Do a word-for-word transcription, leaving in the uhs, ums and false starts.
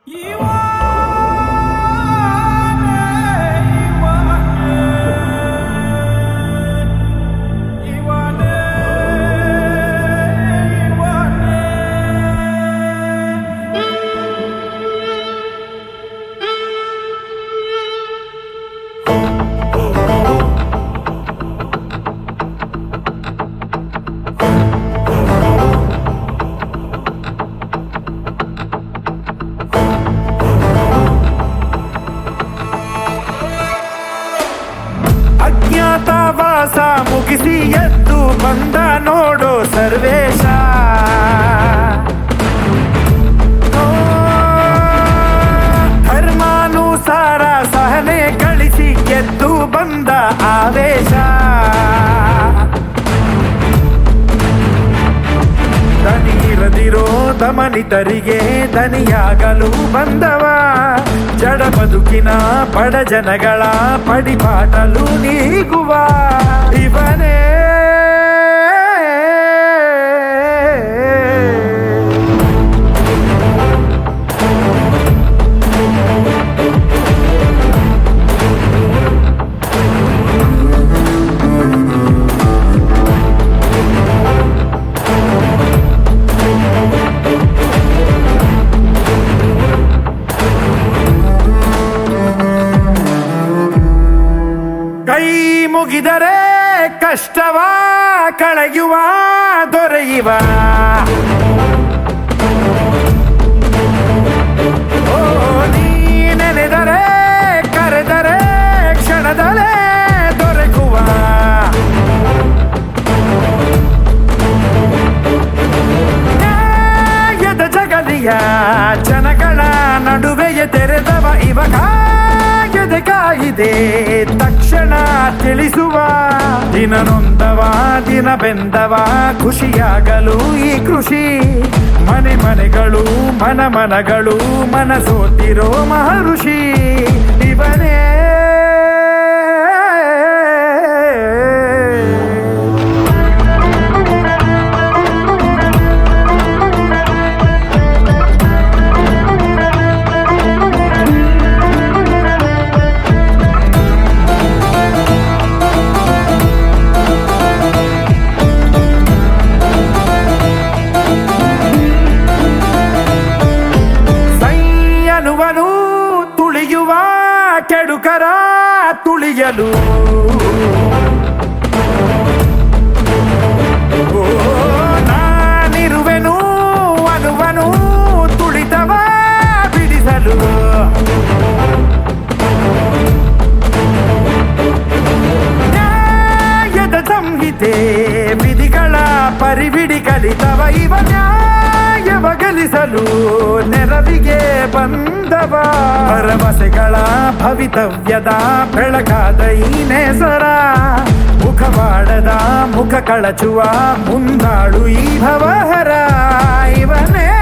ಅಜ್ಞಾತವಾಸ ಮುಗಿಸಿ ಎದ್ದು ಬಂದ ನೋಡೋ ಸರ್ವೇಶ. ಧರ್ಮಾನುಸಾರ ಸಹನೆ ಗಳಿಸಿ ಎದ್ದು ಬಂದ ಆವೇಶ. ದನಿರದಿರೋ ದಮನಿತರಿಗೆ ದನಿಯಾಗಲು ಬಂದವ. ಜಡ ಬದುಕಿನ ಬಡ ಜನಗಳ ಪಡಿಪಾಟಲು ನೀಗುವ ಇವನೇ. ಕೈ ಮುಗಿದರೆ ಕಷ್ಟವ ಕಳೆಯುವ ದೊರೆಯುವ. ಓ ನೀ ನೆನೆದರೆ ಕರೆದರೆ ಕ್ಷಣದಲ್ಲೇ ದೊರಕುವ. ನ್ಯಾಯದ ಜಗಲಿಯ ಜನಗಳ ನಡುವೆಯ ತೆರೆದವ ಇವ. ಕಾಯದೆ ಕಾಯಿದೆ ತಕ್ಷಣ ತಿಳಿಸುವ. ದಿನ ನೊಂದವ ದಿನ ಬೆಂದವ ಖುಷಿಯಾಗಲು ಈ ಕೃಷಿ. ಮನೆ ಮನೆಗಳು ಮನ ಮನಗಳು ಮನಸೋತಿರೋ ಮಹರ್ಷಿ ಇವನೇ. ತುಳಿಯುವ ಕೆಡುಕರ ತುಳಿಯಲು. ನಾನಿರುವೆನು ಅನುವನು ತುಳಿತವ ಬಿಡಿಸಲು. ನ್ಯಾಯದ ಸಂಹಿತೆ ವಿಧಿಗಳ ಪರಿಬಿಡಿ ಕಲಿತವ ಇವ. ನ್ಯಾಯವ ಗಳಿಸಲು ನೆರವಿಗೆ ಬಂದವ. ಭರವಸೆಗಳ ಭವಿತವ್ಯದ ಬೆಳಕಾದ ಈ ನೇಸರ. ಮುಖವಾಡದ ಮುಖ ಕಳಚುವ ಮುಂದಾಳು ಈ ಭವಹರ ಇವನೇ.